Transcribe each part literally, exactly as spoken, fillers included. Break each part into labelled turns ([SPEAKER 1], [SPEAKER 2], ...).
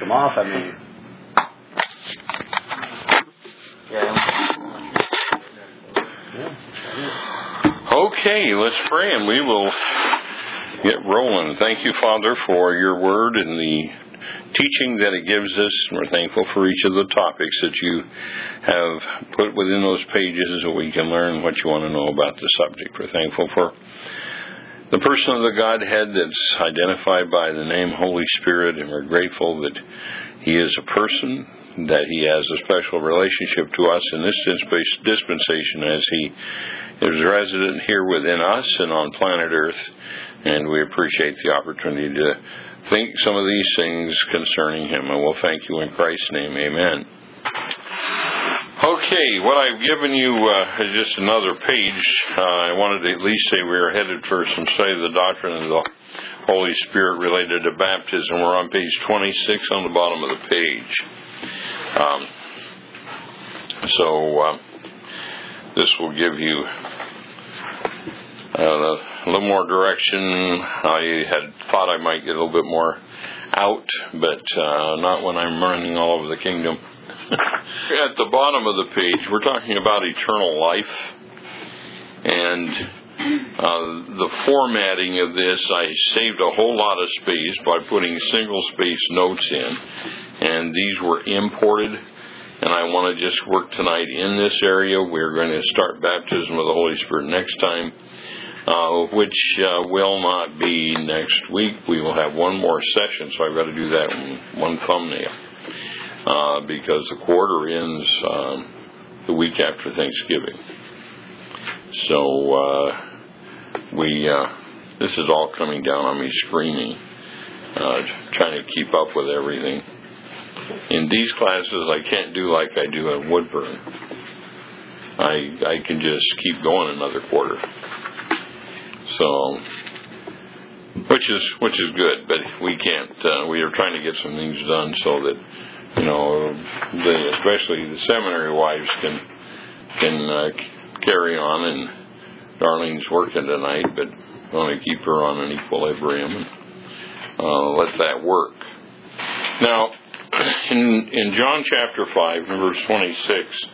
[SPEAKER 1] them off. I mean,
[SPEAKER 2] yeah. Okay, let's pray and we will get rolling. Thank you, Father, for your word and the teaching that it gives us. We're thankful for each of the topics that you have put within those pages so we can learn what you want to know about the subject. We're thankful for the person of the Godhead that's identified by the name Holy Spirit, and we're grateful that he is a person, that he has a special relationship to us in this dispensation as he is resident here within us and on planet Earth, and we appreciate the opportunity to think some of these things concerning him, and we'll thank you in Christ's name. Amen. Okay, what I've given you uh, is just another page. Uh, I wanted to at least say we are headed for some study of the doctrine of the Holy Spirit related to baptism. We're on page twenty-six on the bottom of the page. Um, so uh, this will give you uh, a little more direction. I had thought I might get a little bit more out, but uh, not when I'm running all over the kingdom. At the bottom of the page, we're talking about eternal life, and uh, the formatting of this, I saved a whole lot of space by putting single-space notes in, and these were imported, and I want to just work tonight in this area. We're going to start baptism of the Holy Spirit next time, uh, which uh, will not be next week. We will have one more session, so I've got to do that in one thumbnail. Uh, because the quarter ends um, the week after Thanksgiving. So uh, we uh, this is all coming down on me screaming, uh, trying to keep up with everything. In these classes, I can't do like I do at Woodburn. I I can just keep going another quarter. So, which is which is good, but we can't. Uh, we are trying to get some things done so that, you know, the, especially the seminary wives can can uh, carry on, and Darlene's working tonight, but I want to keep her on an equilibrium and uh, let that work. Now, in in John chapter five, and verse twenty-six,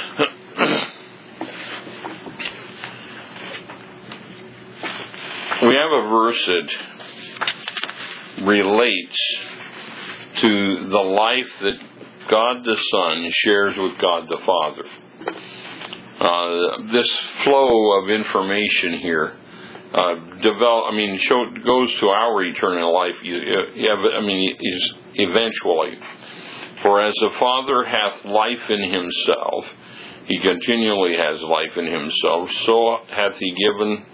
[SPEAKER 2] we have a verse that relates to the life that God the Son shares with God the Father. Uh, this flow of information here uh, develop. I mean, show, goes to our eternal life. You, you have, I mean, is eventually. For as the Father hath life in himself, he continually has life in himself. So hath he given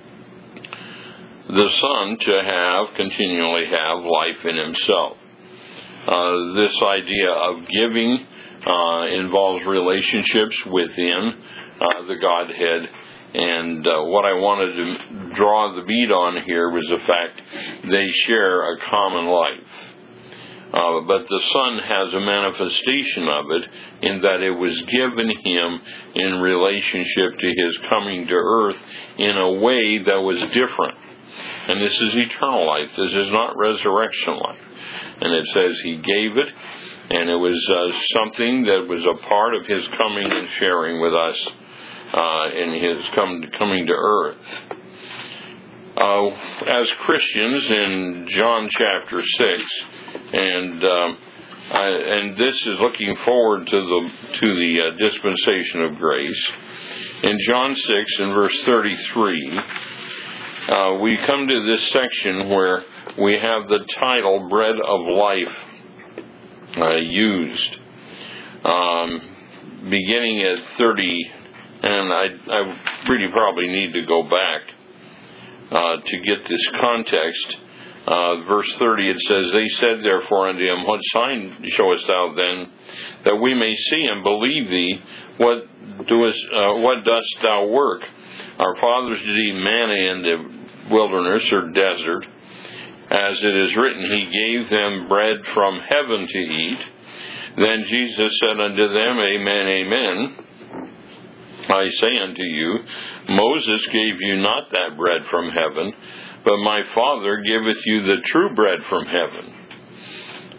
[SPEAKER 2] the Son to have continually have life in himself. Uh, this idea of giving uh, involves relationships within uh, the Godhead, and uh, what I wanted to draw the bead on here was the fact they share a common life. Uh, but the Son has a manifestation of it in that it was given him in relationship to his coming to earth in a way that was different. And this is eternal life. This is not resurrection life. And it says he gave it, and it was uh, something that was a part of his coming and sharing with us uh, in his come, coming to earth. Uh, as Christians, in John chapter six, and um, I, and this is looking forward to the to the uh, dispensation of grace. In John six, in verse thirty-three, uh, we come to this section where we have the title "Bread of Life" uh, used, um, beginning at thirty, and I, I really probably need to go back uh, to get this context. Uh, verse thirty, it says, "They said therefore unto him, What sign showest thou then, that we may see and believe thee? What doest, uh, what dost thou work? Our fathers did eat manna in the wilderness or desert. As it is written, He gave them bread from heaven to eat. Then Jesus said unto them, Amen, amen. I say unto you, Moses gave you not that bread from heaven, but my Father giveth you the true bread from heaven.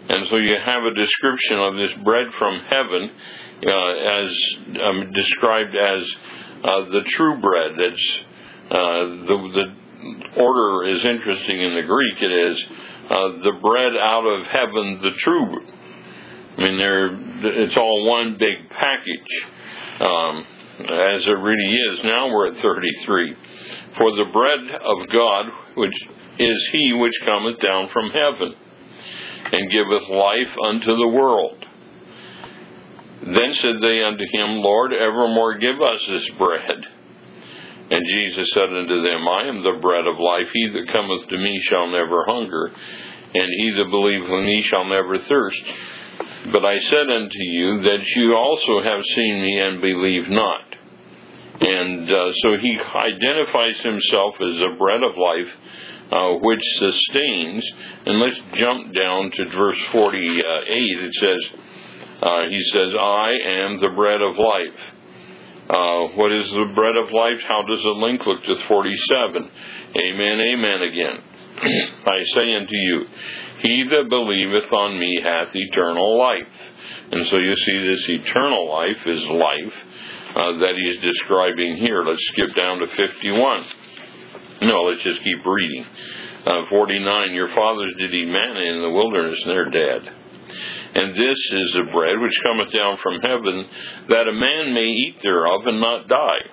[SPEAKER 2] And so you have a description of this bread from heaven uh, as um, described as uh, the true bread. It's, uh, the, the order is interesting in the Greek. It is uh, the bread out of heaven, the true. I mean, they're, it's all one big package, um, as it really is. Now we're at thirty-three. For the bread of God, which is he which cometh down from heaven, and giveth life unto the world. Then said they unto him, Lord, evermore give us this bread. And Jesus said unto them, I am the bread of life. He that cometh to me shall never hunger, and he that believeth in me shall never thirst. But I said unto you that you also have seen me and believe not. And uh, so he identifies himself as the bread of life, Uh, which sustains. And let's jump down to verse forty-eight. It says, uh, he says, I am the bread of life. Uh, what is the bread of life? How does it link? Look to forty-seven. Amen, amen again. I say unto you, he that believeth on me hath eternal life. And so you see this eternal life is life uh, that he's describing here. Let's skip down to fifty-one. No, let's just keep reading. Uh, forty-nine, your fathers did eat manna in the wilderness, and they're dead. And this is the bread which cometh down from heaven, that a man may eat thereof and not die.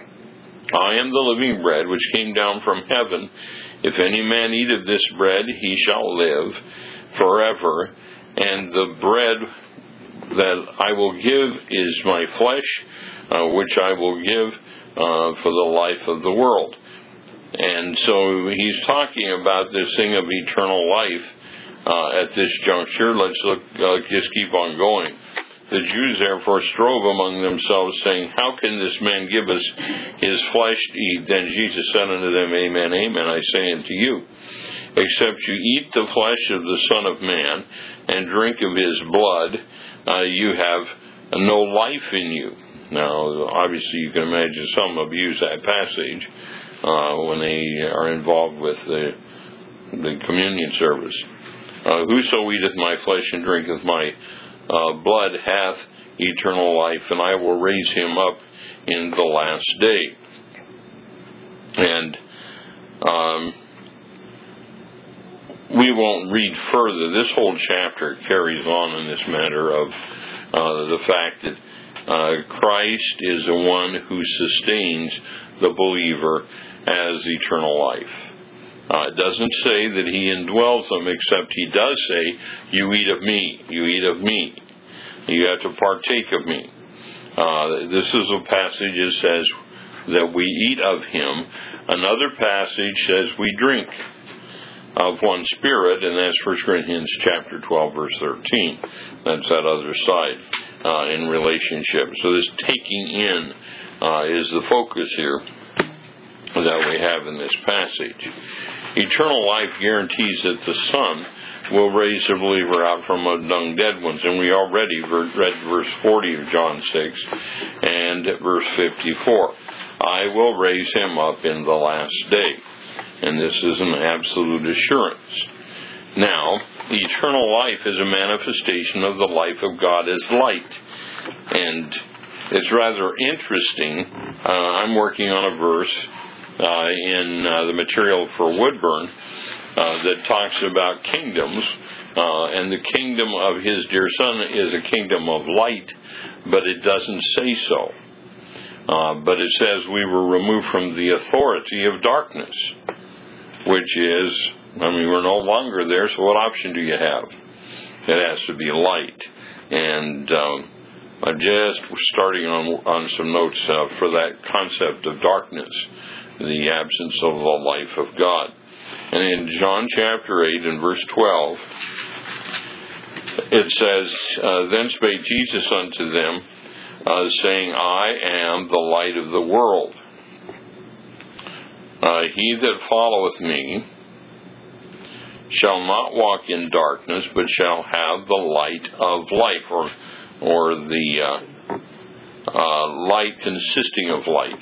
[SPEAKER 2] I am the living bread which came down from heaven. If any man eat of this bread, he shall live forever. And the bread that I will give is my flesh, uh, which I will give uh, for the life of the world. And so he's talking about this thing of eternal life uh, at this juncture. Let's look, uh, just keep on going. The Jews therefore strove among themselves, saying, how can this man give us his flesh to eat? Then Jesus said unto them, Amen, amen, I say unto you, except you eat the flesh of the Son of Man and drink of his blood, uh, you have no life in you. Now, obviously you can imagine some abuse that passage Uh, when they are involved with the, the communion service. Uh, whoso eateth my flesh and drinketh my uh, blood hath eternal life, and I will raise him up in the last day. And um, we won't read further. This whole chapter carries on in this matter of uh, the fact that uh, Christ is the one who sustains the believer as eternal life. Uh, it doesn't say that he indwells them, except he does say, you eat of me, you eat of me. You have to partake of me. Uh, this is a passage that says that we eat of him. Another passage says we drink of one Spirit, and that's First Corinthians chapter twelve, verse thirteen. That's that other side uh, in relationship. So this taking in uh, is the focus here that we have in this passage. Eternal life guarantees that the Son will raise the believer out from among dead ones. And we already read verse forty of John six and verse fifty-four. I will raise him up in the last day. And this is an absolute assurance. Now, eternal life is a manifestation of the life of God as light. And it's rather interesting. Uh, I'm working on a verse Uh, in uh, the material for Woodburn uh, that talks about kingdoms, uh, and the kingdom of his dear Son is a kingdom of light, but it doesn't say so. Uh, but it says we were removed from the authority of darkness, which is, I mean, we're no longer there, so what option do you have? It has to be light. And um, I'm just starting on, on some notes uh, for that concept of darkness, the absence of the life of God. And in John chapter eight and verse twelve, it says, uh, Then spake Jesus unto them, uh, saying, I am the light of the world. Uh, he that followeth me shall not walk in darkness, but shall have the light of life, or, or the uh, uh, light consisting of light,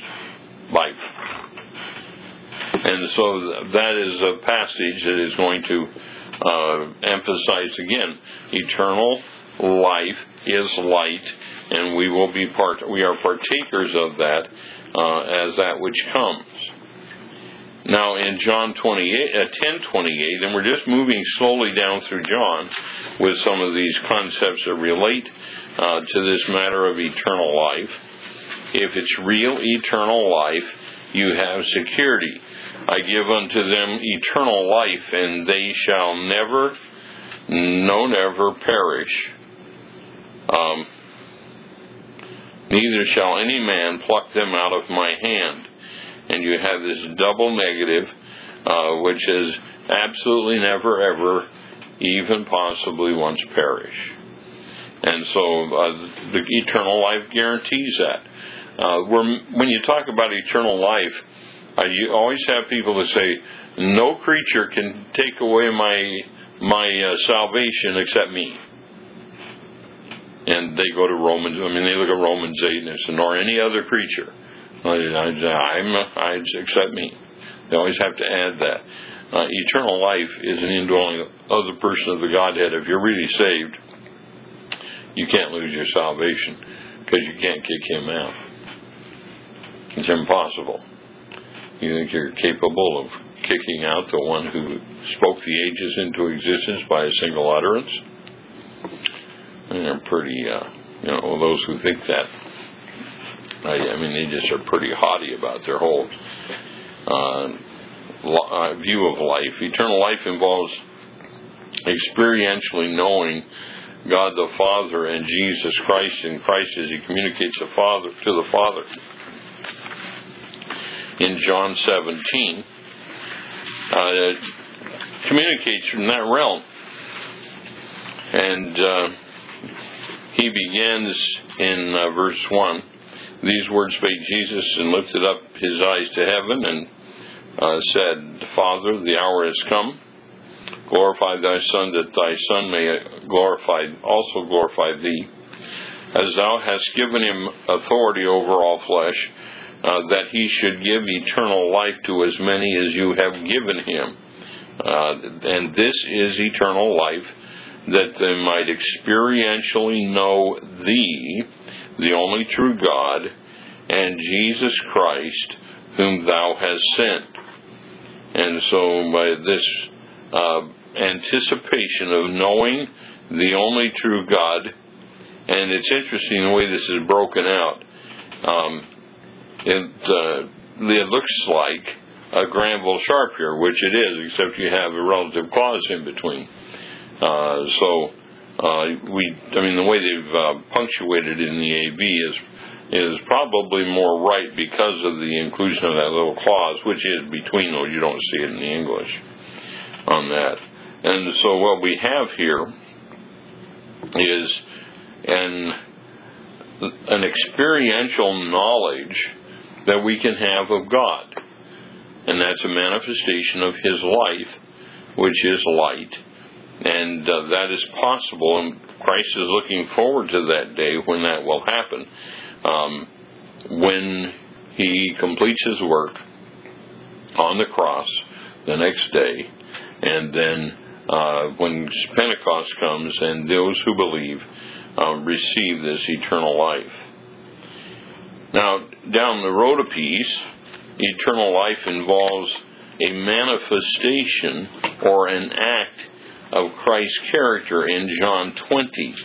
[SPEAKER 2] life. And so that is a passage that is going to uh, emphasize again, eternal life is light, and we will be part. We are partakers of that uh, as that which comes. Now, in John twenty-eight, uh, ten twenty-eight, and we're just moving slowly down through John with some of these concepts that relate uh, to this matter of eternal life. If it's real eternal life, you have security. I give unto them eternal life, and they shall never, no, never perish. Um, neither shall any man pluck them out of my hand. And you have this double negative, uh, which is absolutely never, ever, even possibly once perish. And so uh, the eternal life guarantees that. Uh, we're, when you talk about eternal life, uh, you always have people that say, no creature can take away my my uh, salvation except me. And they go to Romans, I mean, they look at Romans eight and they say, nor any other creature. I, I, I'm, I accept me. They always have to add that. Uh, eternal life is an indwelling of the person of the Godhead. If you're really saved, you can't lose your salvation because you can't kick him out. It's impossible. You think you're capable of kicking out the one who spoke the ages into existence by a single utterance? And they're pretty, uh, you know, those who think that, I, I mean, they just are pretty haughty about their whole uh, uh, view of life. Eternal life involves experientially knowing God the Father and Jesus Christ, and Christ as He communicates the Father to the Father. In John seventeen, uh, it communicates from that realm, and uh, he begins in uh, verse one. These words spake Jesus, and lifted up his eyes to heaven, and uh, said, Father, the hour is come. Glorify thy Son, that thy Son may glorify, also glorify thee, as thou hast given him authority over all flesh, uh, that he should give eternal life to as many as you have given him. Uh, and this is eternal life, that they might experientially know thee, the only true God, and Jesus Christ, whom thou hast sent. And so by this uh, anticipation of knowing the only true God, and it's interesting the way this is broken out. Um, it, uh, it looks like a Granville Sharp here, which it is, except you have a relative clause in between. Uh, so uh, we, I mean, the way they've uh, punctuated in the A B is is probably more right because of the inclusion of that little clause, which is between, though you don't see it in the English on that. And so what we have here is an an experiential knowledge that we can have of God, and that's a manifestation of His life, which is light. And uh, that is possible, and Christ is looking forward to that day when that will happen, um, when He completes His work on the cross the next day, and then uh, when Pentecost comes and those who believe um, receive this eternal life. Now, down the road a piece, eternal life involves a manifestation or an act of Christ's character in John twenty.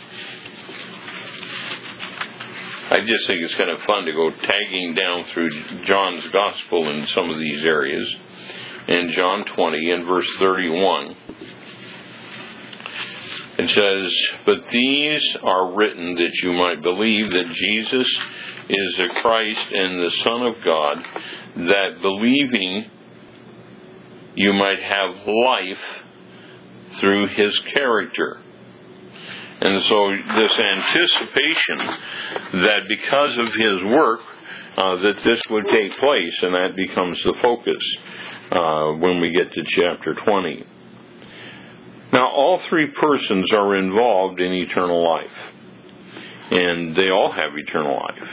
[SPEAKER 2] I just think it's kind of fun to go tagging down through John's Gospel in some of these areas. In John twenty, in verse thirty-one, it says, But these are written that you might believe that Jesus is the Christ and the Son of God, that believing you might have life through His character. And so this anticipation that because of His work uh, that this would take place, and that becomes the focus uh, when we get to chapter twenty. Now, all three persons are involved in eternal life, and they all have eternal life.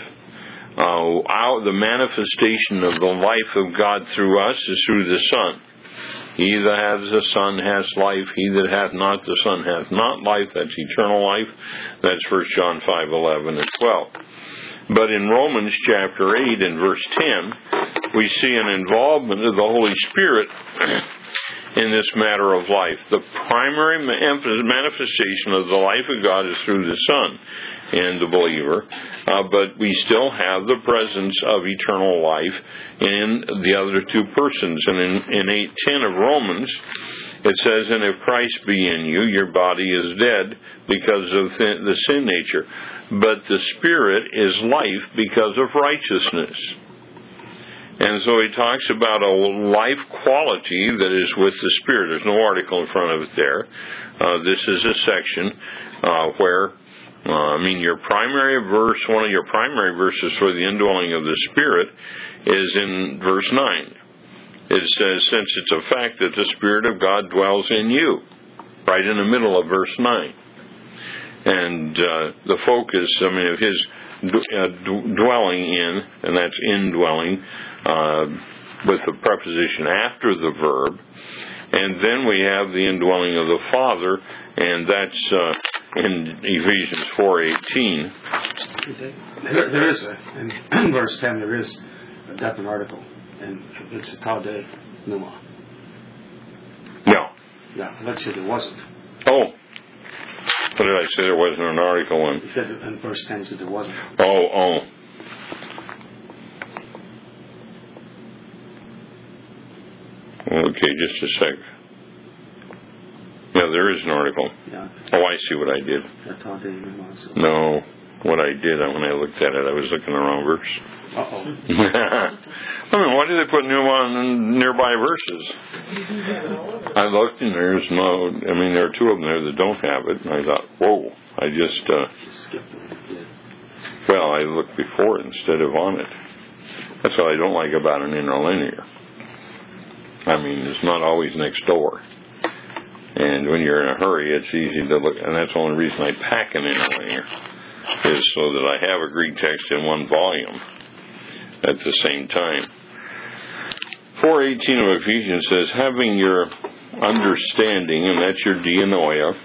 [SPEAKER 2] Uh, our, the manifestation of the life of God through us is through the Son. He that hath the Son has life. He that hath not the Son hath not life. That's eternal life. That's First John five, eleven and twelve. But in Romans chapter eight and verse ten, we see an involvement of the Holy Spirit in this matter of life. The primary manifestation of the life of God is through the Son in the believer, uh, but we still have the presence of eternal life in the other two persons. And in, in eight ten of Romans, it says, and if Christ be in you, your body is dead because of th- the sin nature, but the Spirit is life because of righteousness. And so he talks about a life quality that is with the Spirit. There's no article in front of it there. Uh, this is a section uh, where, uh, I mean, your primary verse, one of your primary verses for the indwelling of the Spirit is in verse nine. It says, since it's a fact that the Spirit of God dwells in you, right in the middle of verse nine. And uh, the focus, I mean, of his uh, d- dwelling in, and that's indwelling, uh, with the preposition after the verb. And then we have the indwelling of the Father, and that's uh, in Ephesians four eighteen.
[SPEAKER 1] There, there is, a, in verse ten, there is a definite article, and it's a Tade Numa.
[SPEAKER 2] No.
[SPEAKER 1] Yeah, let's say there wasn't.
[SPEAKER 2] Oh. What did I say? There wasn't an article in?
[SPEAKER 1] He said in verse ten, he said there wasn't.
[SPEAKER 2] Oh, oh. Okay, just a sec. Yeah, there is an article.
[SPEAKER 1] Yeah.
[SPEAKER 2] Oh, I see what I did. No, what I did when I looked at it, I was looking the wrong verse.
[SPEAKER 1] Uh-oh.
[SPEAKER 2] I mean, why do they put new on nearby verses? I looked and there's no, I mean, there are two of them there that don't have it, and I thought, whoa, I just, uh, well, I looked before it instead of on it. That's what I don't like about an interlinear. I mean, it's not always next door. And when you're in a hurry, it's easy to look, and that's the only reason I pack an interlinear, is so that I have a Greek text in one volume at the same time. four eighteen of Ephesians says, having your understanding, and that's your dianoia,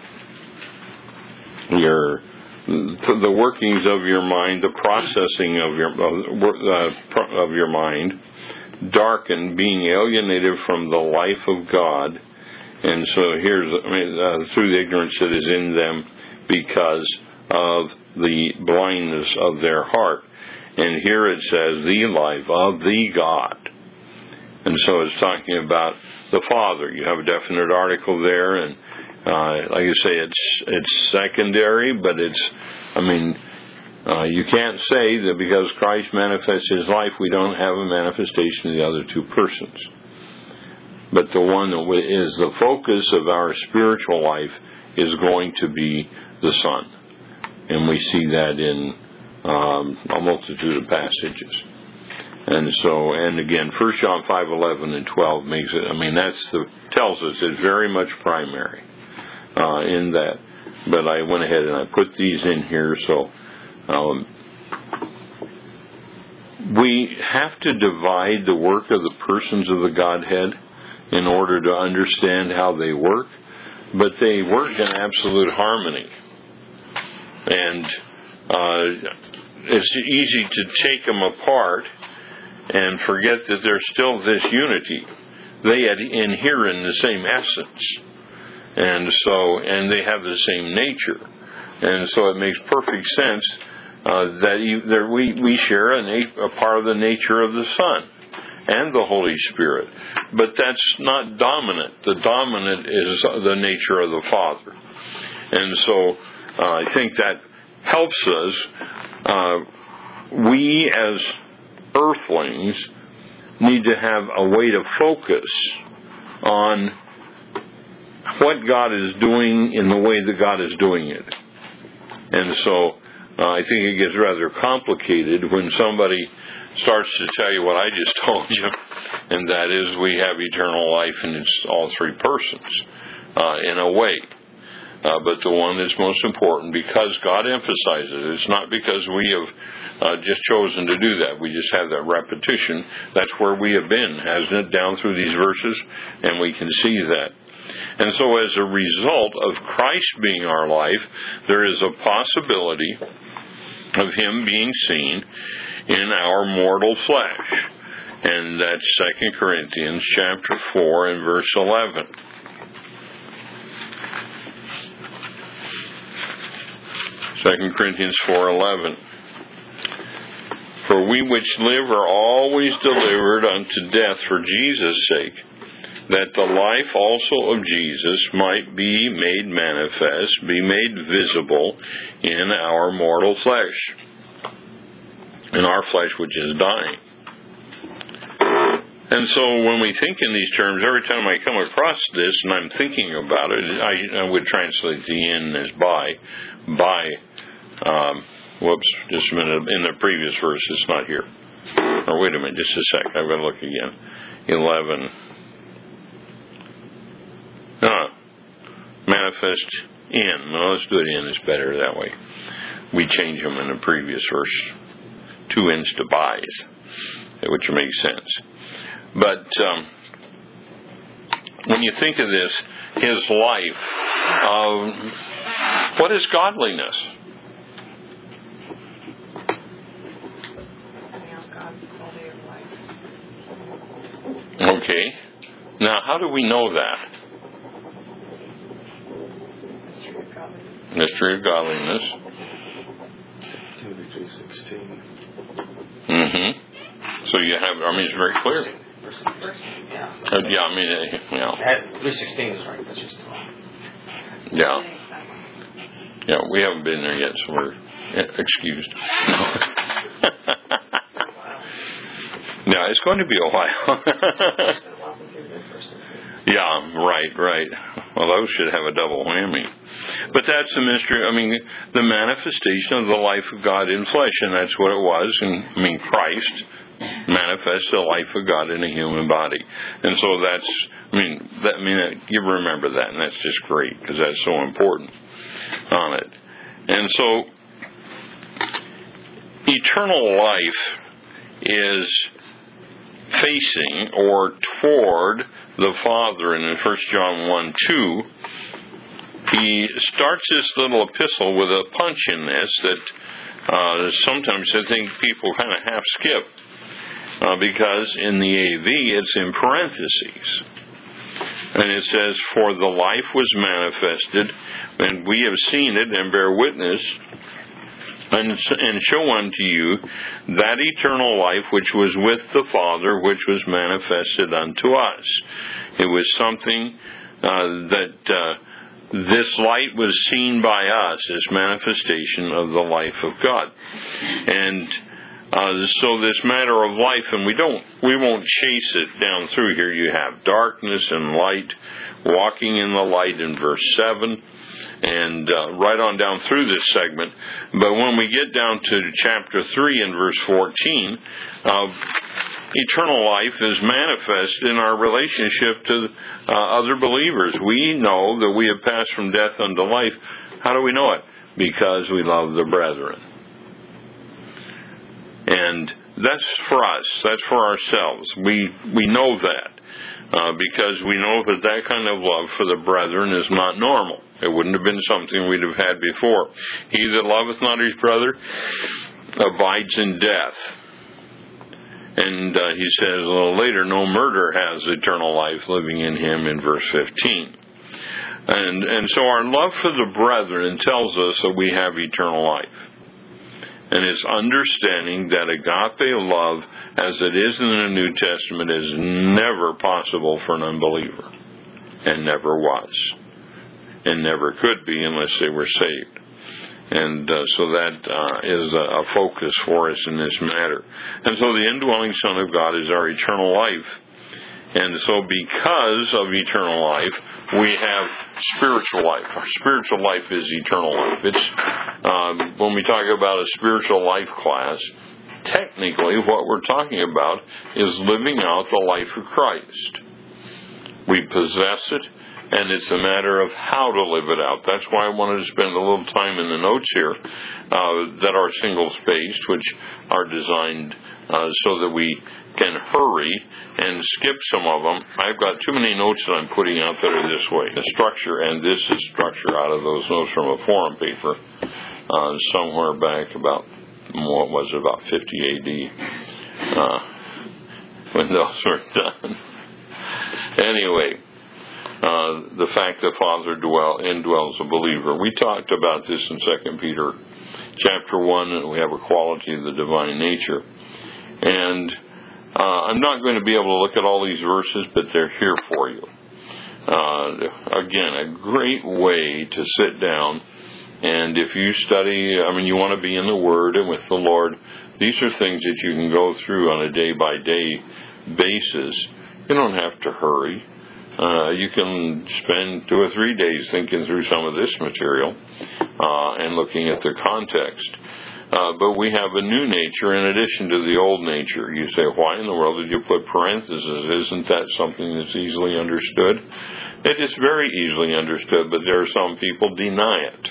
[SPEAKER 2] your the workings of your mind, the processing of your uh, of your mind, darkened, being alienated from the life of God. And so here's, I mean, uh, through the ignorance that is in them because of the blindness of their heart. And here it says, the life of the God. And so it's talking about the Father. You have a definite article there, and uh, like I say, it's it's secondary, but it's, I mean, uh, you can't say that because Christ manifests his life, we don't have a manifestation of the other two persons. But the one that is the focus of our spiritual life is going to be the Son. And we see that in um, a multitude of passages. And so, and again, First John five, eleven and twelve makes it, I mean, that's the, tells us it's very much primary uh, in that. But I went ahead and I put these in here, so um, we have to divide the work of the persons of the Godhead in order to understand how they work, but they work in absolute harmony. And uh, it's easy to take them apart and forget that there's still this unity. They inhere in the same essence, and so and they have the same nature, and so it makes perfect sense uh, that you, there, we we share a, na- a part of the nature of the Son and the Holy Spirit, but that's not dominant. The dominant is the nature of the Father, and so uh, I think that helps us. Uh, we as earthlings need to have a way to focus on what God is doing in the way that God is doing it. And so uh, I think it gets rather complicated when somebody starts to tell you what I just told you, and that is we have eternal life and it's all three persons uh, in a way. uh, but the one that's most important because God emphasizes it. It's not because we have uh, just chosen to do that. We just have that repetition. That's where we have been, hasn't it, down through these verses, and we can see that. And so as a result of Christ being our life, there is a possibility of Him being seen in our mortal flesh. And that's Second Corinthians chapter four and verse eleven. Second Corinthians four eleven. For we which live are always delivered unto death for Jesus' sake, that the life also of Jesus might be made manifest, be made visible in our mortal flesh, in our flesh which is dying. And so when we think in these terms, every time I come across this and I'm thinking about it, I, I would translate the in as by, by, um, whoops, just a minute, in the previous verse, it's not here. Or wait a minute, just a sec, I've got to look again. eleven. Ah, manifest in. No, let's do it in, it's better that way. We change them in the previous verse. Two ins to bys, which makes sense. But um, when you think of this, His life, um, what is godliness? Okay. Now, how do we know that? Mystery of godliness.
[SPEAKER 1] Timothy three sixteen.
[SPEAKER 2] Mm-hmm. So you have, I mean, it's very clear.
[SPEAKER 1] Yeah.
[SPEAKER 2] Uh, yeah, I mean, uh, you know.
[SPEAKER 1] three sixteen is right, that's just
[SPEAKER 2] Yeah. Yeah, we haven't been there yet, so we're excused. Yeah, it's going to be a while. Yeah, right, right. Well, those should have a double whammy. But that's the mystery, I mean, the manifestation of the life of God in flesh, and that's what it was. And I mean, Christ manifests the life of God in a human body. And so that's, I mean, that, I mean, you remember that, and that's just great, because that's so important on it. And so, eternal life is facing or toward the Father. And in First John one two, he starts this little epistle with a punch in this that uh, sometimes I think people kind of half skip, uh, because in the A V it's in parentheses. And it says, for the life was manifested, and we have seen it and bear witness, and, and show unto you that eternal life which was with the Father, which was manifested unto us. It was something uh, that uh, this light was seen by us as manifestation of the life of God. And uh, so this matter of life, and we don't, we won't chase it down through here. You have darkness and light, walking in the light in verse seven. And uh, right on down through this segment. But when we get down to chapter three and verse fourteen, uh, eternal life is manifest in our relationship to uh, other believers. We know that we have passed from death unto life. How do we know it? Because we love the brethren. And that's for us. That's for ourselves. We we know that. Uh, because we know that that kind of love for the brethren is not normal. It wouldn't have been something we'd have had before. He that loveth not his brother abides in death. And uh, he says a little later, no murder has eternal life living in him in verse fifteen. And, and so our love for the brethren tells us that we have eternal life. And it's understanding that agape love, as it is in the New Testament, is never possible for an unbeliever. And never was. And never could be unless they were saved. And uh, so that uh, is a, a focus for us in this matter. And so the indwelling Son of God is our eternal life. And so because of eternal life, we have spiritual life. Our spiritual life is eternal life. It's um, when we talk about a spiritual life class, technically what we're talking about is living out the life of Christ. We possess it, and it's a matter of how to live it out. That's why I wanted to spend a little time in the notes here uh, that are single-spaced, which are designed uh, so that we can hurry and skip some of them. I've got too many notes that I'm putting out that are this way. The structure, and this is structure out of those notes from a forum paper uh, somewhere back about, what was it, about fifty A D uh, when those were done. Anyway, uh, the fact that Father dwell, indwells a believer. We talked about this in Second Peter chapter one, and we have a quality of the divine nature. And Uh, I'm not going to be able to look at all these verses, but they're here for you. Uh, again, a great way to sit down, and if you study, I mean, you want to be in the Word and with the Lord, these are things that you can go through on a day-by-day basis. You don't have to hurry. Uh, you can spend two or three days thinking through some of this material uh, and looking at the context. Uh, but we have a new nature in addition to the old nature. You say, why in the world did you put parentheses? Isn't that something that's easily understood? It is very easily understood, but there are some people deny it.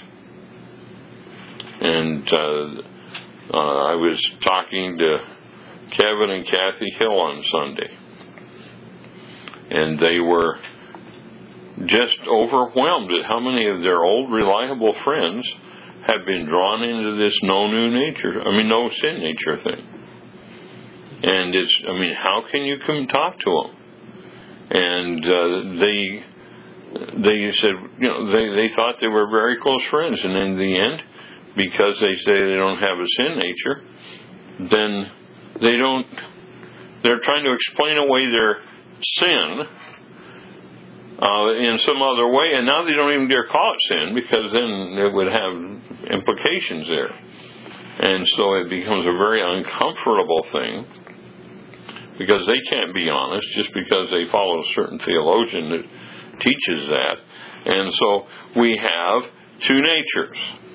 [SPEAKER 2] And uh, uh, I was talking to Kevin and Kathy Hill on Sunday, and they were just overwhelmed at how many of their old reliable friends have been drawn into this no new nature, I mean, no sin nature thing. And it's, I mean, how can you come talk to them? And uh, they they said, you know, they, they thought they were very close friends. And in the end, because they say they don't have a sin nature, then they don't, they're trying to explain away their sin Uh, in some other way, and now they don't even dare call it sin, because then it would have implications there. And so it becomes a very uncomfortable thing, because they can't be honest just because they follow a certain theologian that teaches that. And so we have two natures.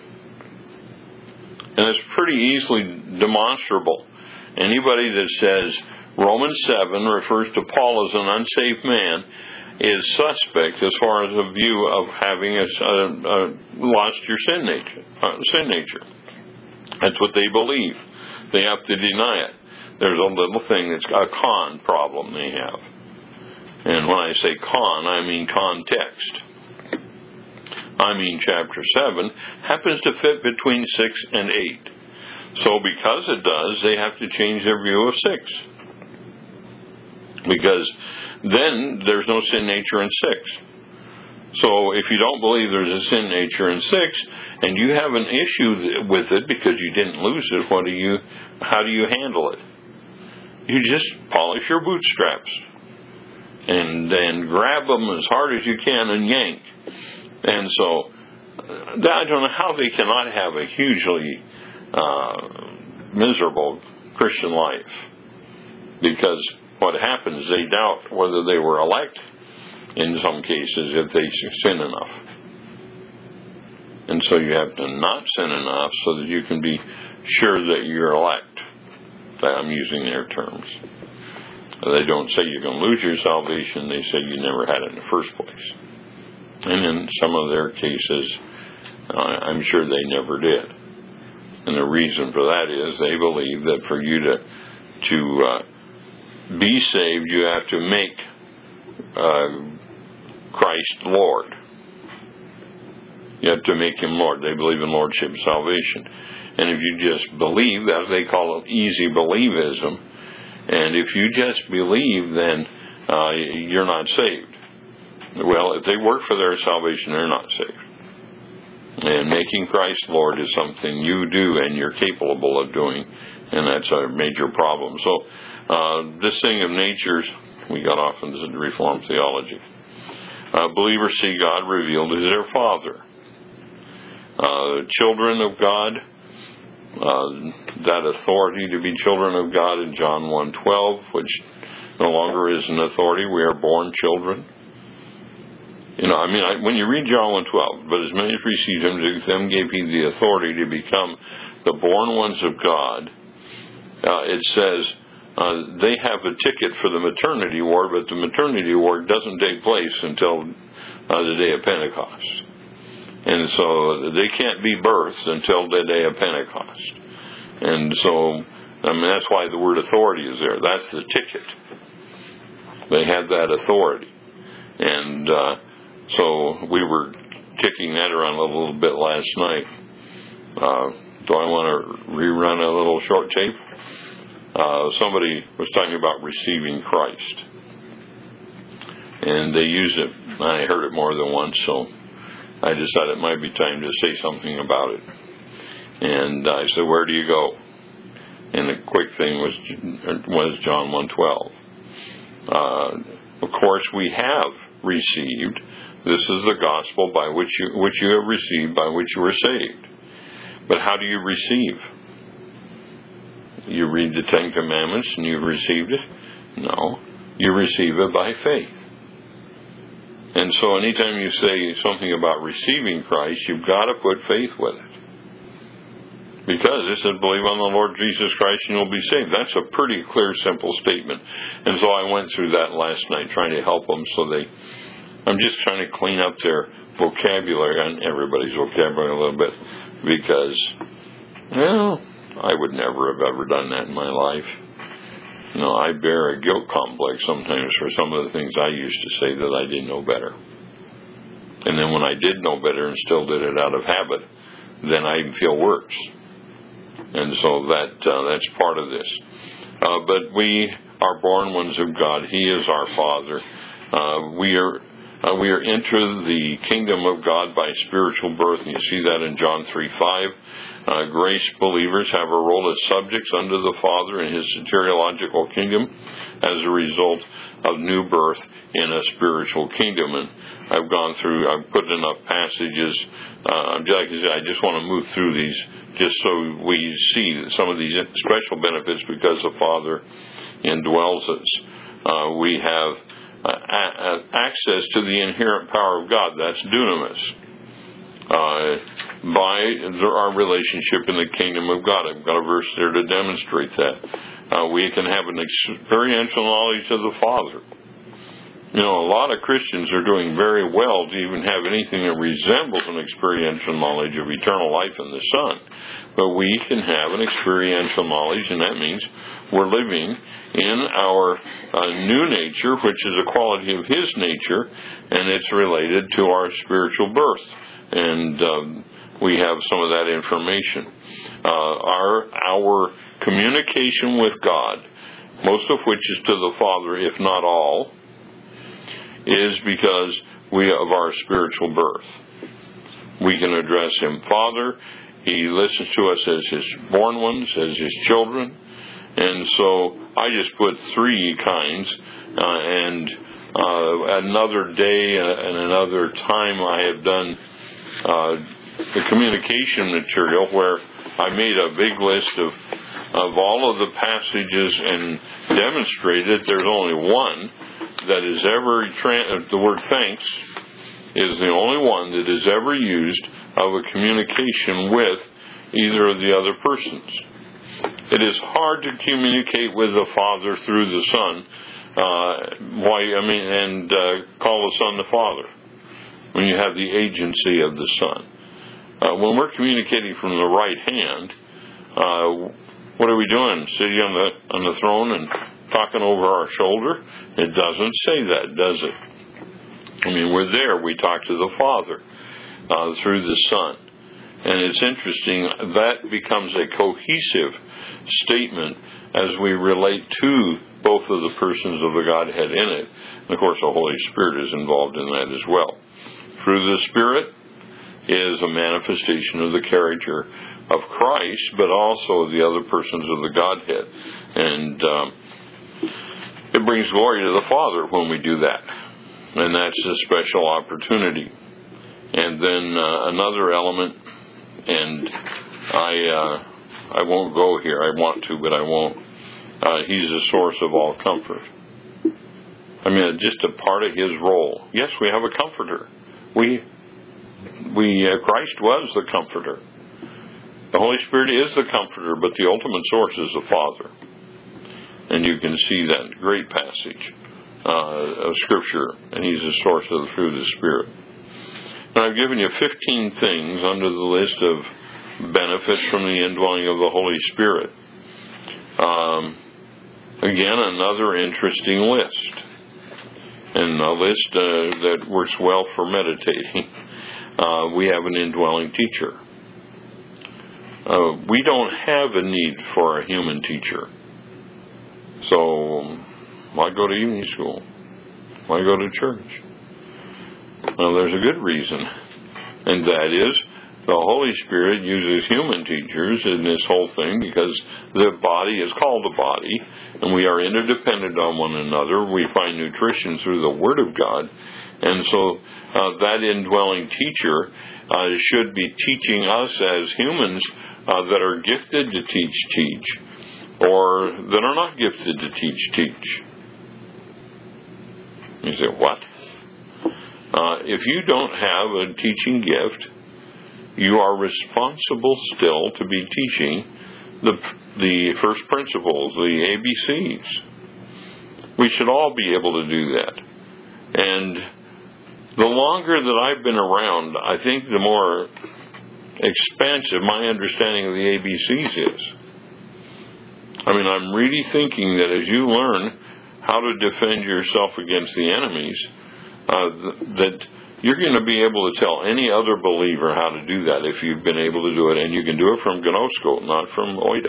[SPEAKER 2] And it's pretty easily demonstrable. Anybody that says Romans seven refers to Paul as an unsaved man is suspect as far as a view of having a, a, a lost your sin nature. Uh, sin nature. That's what they believe. They have to deny it. There's a little thing that's a con problem they have. And when I say con, I mean context. I mean chapter seven happens to fit between six and eight. So because it does, they have to change their view of six. Because then there's no sin nature in six. So if you don't believe there's a sin nature in six, and you have an issue with it because you didn't lose it, what do you? How do you handle it? You just polish your bootstraps and then grab them as hard as you can and yank. And so I don't know how they cannot have a hugely uh, miserable Christian life, because what happens, they doubt whether they were elect in some cases if they sin enough. And so you have to not sin enough so that you can be sure that you're elect. I'm using their terms. They don't say you can lose your salvation, they say you never had it in the first place. And in some of their cases, uh, I'm sure they never did. And the reason for that is they believe that for you to, to uh, be saved, you have to make uh, Christ Lord. You have to make Him Lord. They believe in Lordship salvation. And if you just believe, as they call it, easy believism, and if you just believe, then uh, you're not saved. Well, if they work for their salvation, they're not saved. And making Christ Lord is something you do and you're capable of doing, and that's a major problem. So Uh, this thing of natures, we got off into the Reformed theology. Uh, believers see God revealed as their Father. Uh, children of God, uh, that authority to be children of God in John one twelve, which no longer is an authority, we are born children. You know, I mean, I, when you read John one twelve, but as many as received Him, to them gave He the authority to become the born ones of God. Uh, it says, Uh, they have a ticket for the maternity ward, but the maternity ward doesn't take place until uh, the day of Pentecost. And so they can't be births until the day of Pentecost. And so, I mean, that's why the word authority is there. That's the ticket. They had that authority. And uh, so we were kicking that around a little bit last night. Uh, do I want to rerun a little short tape? Uh, somebody was talking about receiving Christ. And they used it. I heard it more than once, so I decided it might be time to say something about it. And I said, where do you go? And the quick thing was was John one twelve. Uh, of course, we have received. This is the gospel by which you which you have received, by which you were saved. But how do you receive? You read the Ten Commandments and you've received it? No. You receive it by faith. And so anytime you say something about receiving Christ, you've got to put faith with it. Because it said, believe on the Lord Jesus Christ and you'll be saved. That's a pretty clear, simple statement. And so I went through that last night trying to help them so they... I'm just trying to clean up their vocabulary, and everybody's vocabulary a little bit, because, well, I would never have ever done that in my life. You know, I bear a guilt complex sometimes for some of the things I used to say that I didn't know better. And then when I did know better and still did it out of habit, then I even feel worse. And so that uh, that's part of this. Uh, but we are born ones of God. He is our Father. Uh, we are uh, we are into the kingdom of God by spiritual birth, and you see that in John three five. Uh, grace believers have a role as subjects under the Father in His soteriological kingdom as a result of new birth in a spiritual kingdom. And I've gone through, I've put enough passages. Uh, like I said, I just want to move through these just so we see some of these special benefits because the Father indwells us. Uh, we have uh, a- access to the inherent power of God. That's dunamis. Uh, by our relationship in the kingdom of God. I've got a verse there to demonstrate that. Uh, we can have an experiential knowledge of the Father. You know, a lot of Christians are doing very well to even have anything that resembles an experiential knowledge of eternal life in the Son. But we can have an experiential knowledge, and that means we're living in our uh, new nature, which is a quality of His nature, and it's related to our spiritual birth. And um, we have some of that information. Uh, our our communication with God, most of which is to the Father, if not all, is because we of our spiritual birth. We can address Him Father. He listens to us as His born ones, as His children. And so I just put three kinds, uh, and uh, another day and another time I have done Uh, the communication material where I made a big list of of all of the passages and demonstrated there's only one that is ever, tra- the word thanks is the only one that is ever used of a communication with either of the other persons. It is hard to communicate with the Father through the Son, uh, why, I mean, and uh, call the Son the Father, when you have the agency of the Son. Uh, when we're communicating from the right hand, uh, what are we doing? Sitting on the on the throne and talking over our shoulder? It doesn't say that, does it? I mean, we're there. We talk to the Father uh, through the Son. And it's interesting, that becomes a cohesive statement as we relate to both of the persons of the Godhead in it. And of course, the Holy Spirit is involved in that as well. Through the Spirit is a manifestation of the character of Christ, but also the other persons of the Godhead. And um, it brings glory to the Father when we do that. And that's a special opportunity. And then uh, another element, and I uh, I won't go here. I want to, but I won't. Uh, he's the source of all comfort. I mean, just a part of His role. Yes, we have a comforter. We, we, uh, Christ was the comforter. The Holy Spirit is the comforter, but the ultimate source is the Father. And you can see that great passage uh, of Scripture, and He's the source of the, through the Spirit. And I've given you fifteen things under the list of benefits from the indwelling of the Holy Spirit. Um, again, another interesting list. And a list uh, that works well for meditating. Uh, we have an indwelling teacher. Uh, we don't have a need for a human teacher. So, why go to evening school? Why go to church? Well, there's a good reason. And that is, the Holy Spirit uses human teachers in this whole thing because the body is called a body, and we are interdependent on one another. We find nutrition through the Word of God. And so uh, that indwelling teacher uh, should be teaching us as humans uh, that are gifted to teach, teach, or that are not gifted to teach, teach. You say, what? Uh, if you don't have a teaching gift, you are responsible still to be teaching the the first principles, the A B Cs. We should all be able to do that. And the longer that I've been around, I think the more expansive my understanding of the A B Cs is. I mean, I'm really thinking that as you learn how to defend yourself against the enemies, uh, th- that you're going to be able to tell any other believer how to do that if you've been able to do it. And you can do it from Gnosko, not from Oida.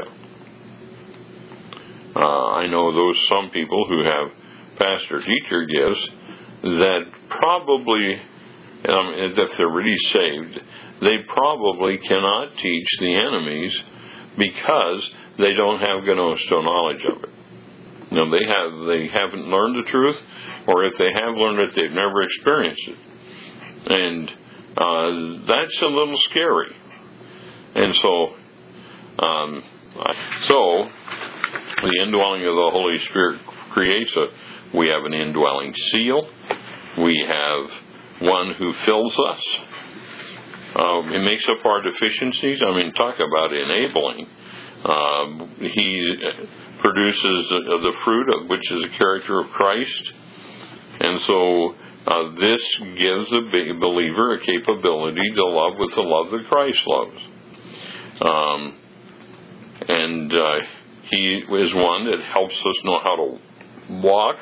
[SPEAKER 2] Uh, I know those some people who have pastor-teacher gifts that probably, um, if they're really saved, they probably cannot teach the enemies because they don't have Gnosko knowledge of it. No, they have they haven't learned the truth, or if they have learned it, they've never experienced it. And uh, that's a little scary. And so, um, so the indwelling of the Holy Spirit creates a. We have an indwelling seal. We have one who fills us. Um, it makes up our deficiencies. I mean, talk about enabling. Uh, he produces the, the fruit of which is a character of Christ, and so. Uh, this gives a believer a capability to love with the love that Christ loves. Um, and uh, he is one that helps us know how to walk.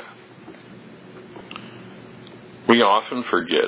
[SPEAKER 2] We often forget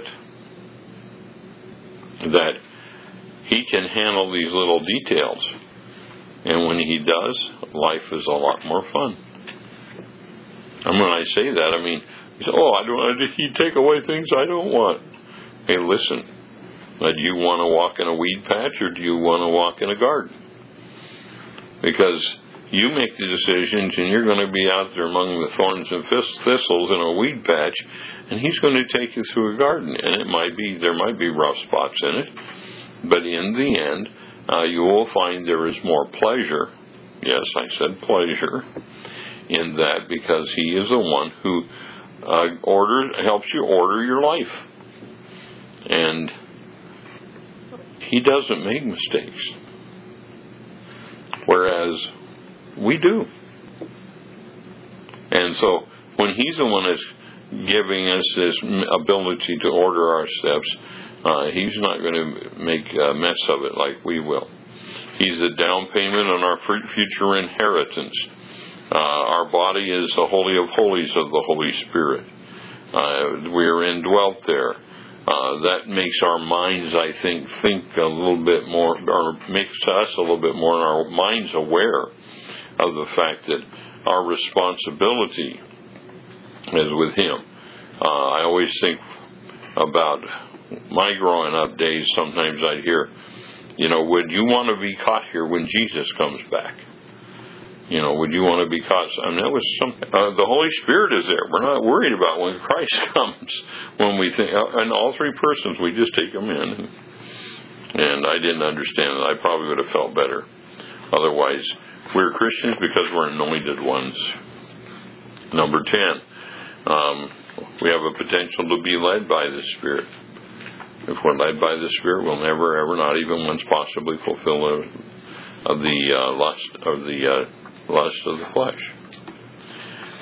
[SPEAKER 2] that he can handle these little details. And when he does, life is a lot more fun. And when I say that, I mean, oh, I don't. He take away things I don't want. Hey, listen. Do you want to walk in a weed patch, or do you want to walk in a garden? Because you make the decisions, and you're going to be out there among the thorns and thistles in a weed patch, and he's going to take you through a garden. And it might be there might be rough spots in it, but in the end, uh, you will find there is more pleasure. Yes, I said pleasure in that, because he is the one who. Uh, order helps you order your life, and he doesn't make mistakes, whereas we do. And so when he's the one that's giving us this ability to order our steps, uh, he's not going to make a mess of it like we will. He's the down payment on our future inheritance. Uh, our body is the Holy of Holies of the Holy Spirit. Uh, we are indwelt there. Uh, that makes our minds, I think, think a little bit more, or makes us a little bit more, and our minds aware of the fact that our responsibility is with Him. Uh, I always think about my growing up days. Sometimes I'd hear, you know, would you want to be caught here when Jesus comes back? You know, would you want to be caught? I mean, that was some. Uh, the Holy Spirit is there. We're not worried about when Christ comes. When we think, uh, and all three persons, we just take them in. And, and I didn't understand it. I probably would have felt better. Otherwise, we're Christians because we're anointed ones. Number ten, um, we have a potential to be led by the Spirit. If we're led by the Spirit, we'll never, ever, not even once, possibly fulfill the, of the uh, lust of the. Uh, lust of the flesh.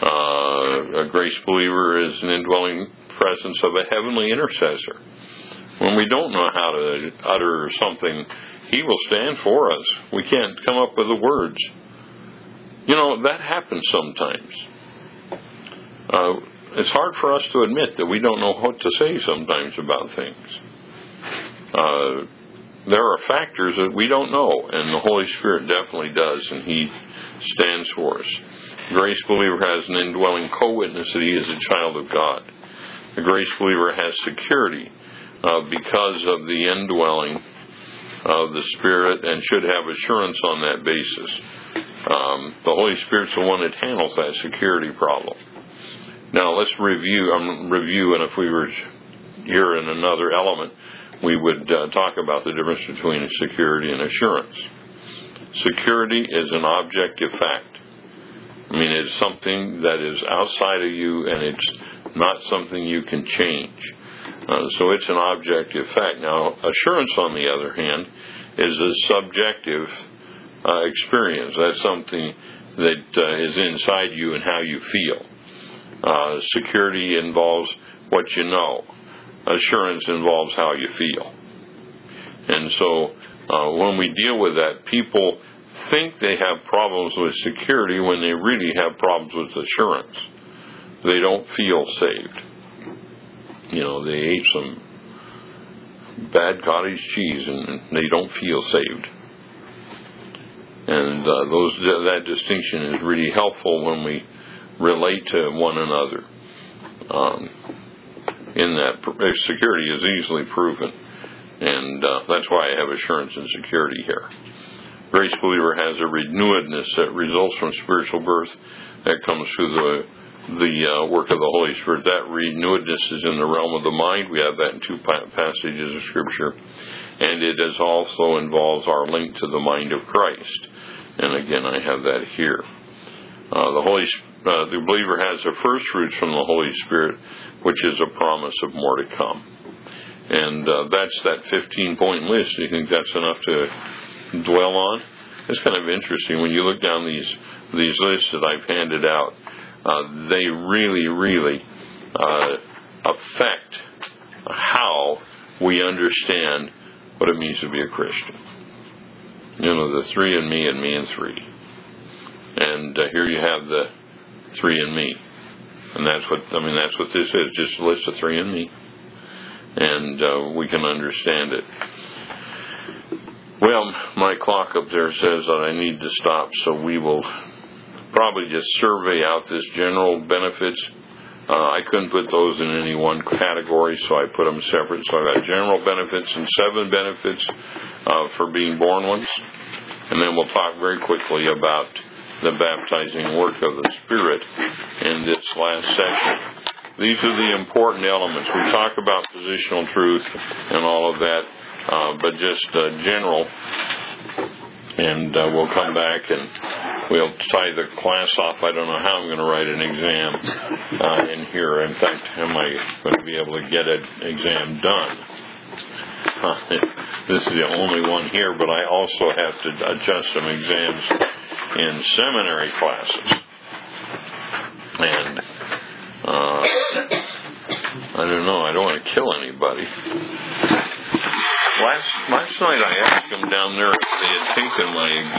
[SPEAKER 2] Uh, a grace believer is an indwelling presence of a heavenly intercessor. When we don't know how to utter something, He will stand for us. We can't come up with the words. You know, that happens sometimes. Uh, it's hard for us to admit that we don't know what to say sometimes about things. Uh, there are factors that we don't know, and the Holy Spirit definitely does, and He stands for us. The grace believer has an indwelling co-witness that he is a child of God. The grace believer has security uh, because of the indwelling of the Spirit, and should have assurance on that basis. Um, the Holy Spirit's the one that handles that security problem. Now let's review, um, review, and if we were here in another element, we would uh, talk about the difference between security and assurance. Security is an objective fact. I mean, it's something that is outside of you, and it's not something you can change. Uh, so it's an objective fact. Now, assurance, on the other hand, is a subjective uh, experience. That's something that uh, is inside you and how you feel. Uh, security involves what you know. Assurance involves how you feel. And so uh, when we deal with that, people think they have problems with security when they really have problems with assurance. They don't feel saved. You know, they ate some bad cottage cheese and they don't feel saved. And uh, those that distinction is really helpful when we relate to one another. Um, in that security is easily proven, and uh, that's why I have assurance and security here. Grace believer has a renewedness that results from spiritual birth that comes through the the uh, work of the Holy Spirit. That renewedness is in the realm of the mind. We have that in two passages of Scripture, and it is also involves our link to the mind of Christ. And again, I have that here. Uh, the Holy uh, the believer has the first fruits from the Holy Spirit, which is a promise of more to come. And uh, that's that fifteen-point list. Do you think that's enough to dwell on? It's kind of interesting when you look down these these lists that I've handed out. Uh, they really, really uh, affect how we understand what it means to be a Christian. You know, the three in me and me in three. And uh, here you have the three in me. And that's what, I mean, that's what this is, just a list of three in me. And uh, we can understand it. Well, my clock up there says that I need to stop, so we will probably just survey out this general benefits. Uh, I couldn't put those in any one category, so I put them separate. So I've got general benefits and seven benefits uh, for being born ones. And then we'll talk very quickly about the baptizing work of the Spirit in this last session. These are the important elements. We talk about positional truth and all of that, uh, but just uh, general. And uh, we'll come back and we'll tie the class off. I don't know how I'm going to write an exam uh, in here. In fact, am I going to be able to get an exam done? Uh, this is the only one here, but I also have to adjust some exams in seminary classes. And uh, I don't know. I don't want to kill anybody. Last last night I asked them down there if they had taken my exam.